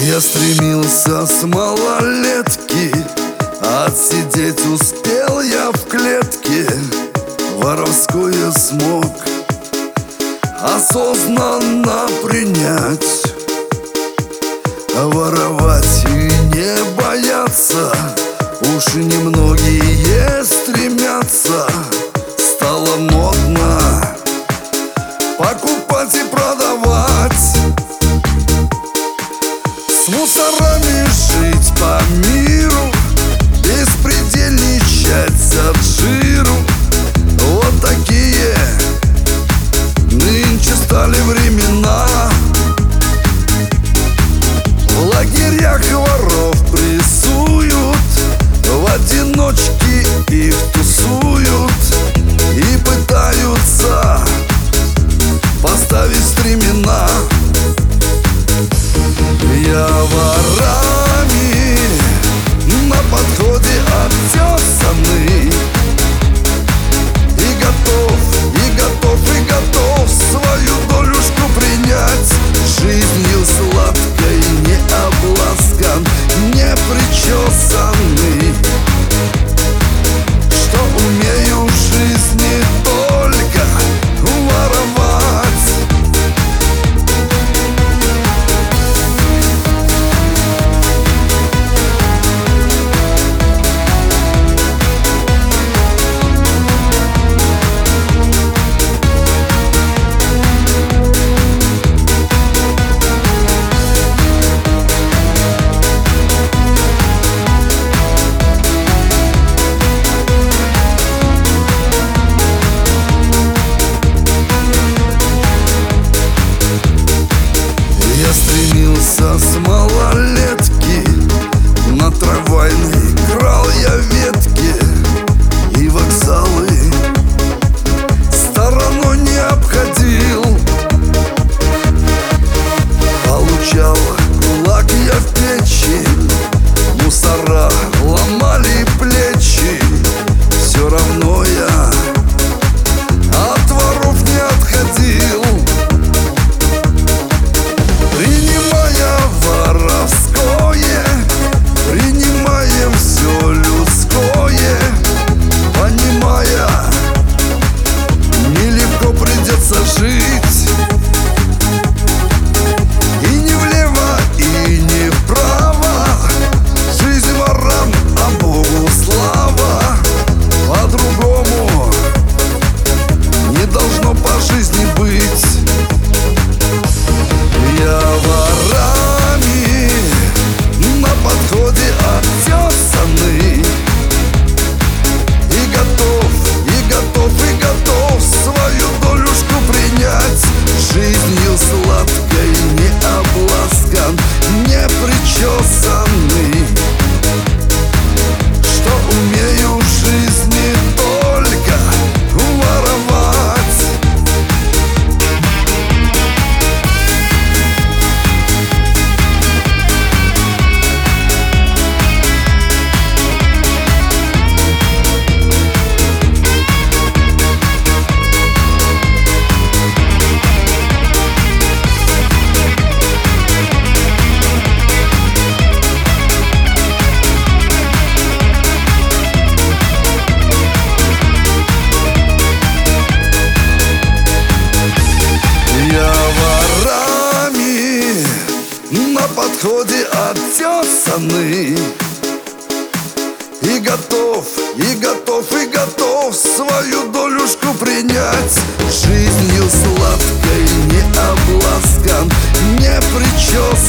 Я стремился с малолетки, отсидеть успел я в клетке. Воровское смог осознанно принять, воровать и не бояться. Уж немногие стремятся. Стало модно покупать и продавать, с мусорами жить по миру, беспредельничать от жиру. Вот такие нынче стали времена. В лагерях воров прессуют, в одиночке их тусуют и пытаются поставить стремена. Я ворами на подходе обтесанный, и готов, и готов, и готов свою долюшку принять. Жизнью сладкой не обласкан, не причесанный, что умею в жизни только воровать. Я стремился с малолетки, на трамвайной крал я ветки, и вокзалы стороной не обходил. Получал кулак я в печи, мусора ломали плечи. Все равно я от воров не отходил. Принимая воровское, принимаем все людское, понимая, нелегко придется жить. И не влево, и не вправо, жизнь ворам, а Богу слава. По-другому не должно по жизни быть. Я ворами на подходе обтесанный, и готов, и готов, и готов свою долюшку принять. Жизнью сладкой не обласкан, не причесанный, что умею в жизни только воровать. Я ворами на подходе обтесанный, и готов, и готов, и готов свою долюшку принять. Жизнью сладкой не обласкан, не причесанный,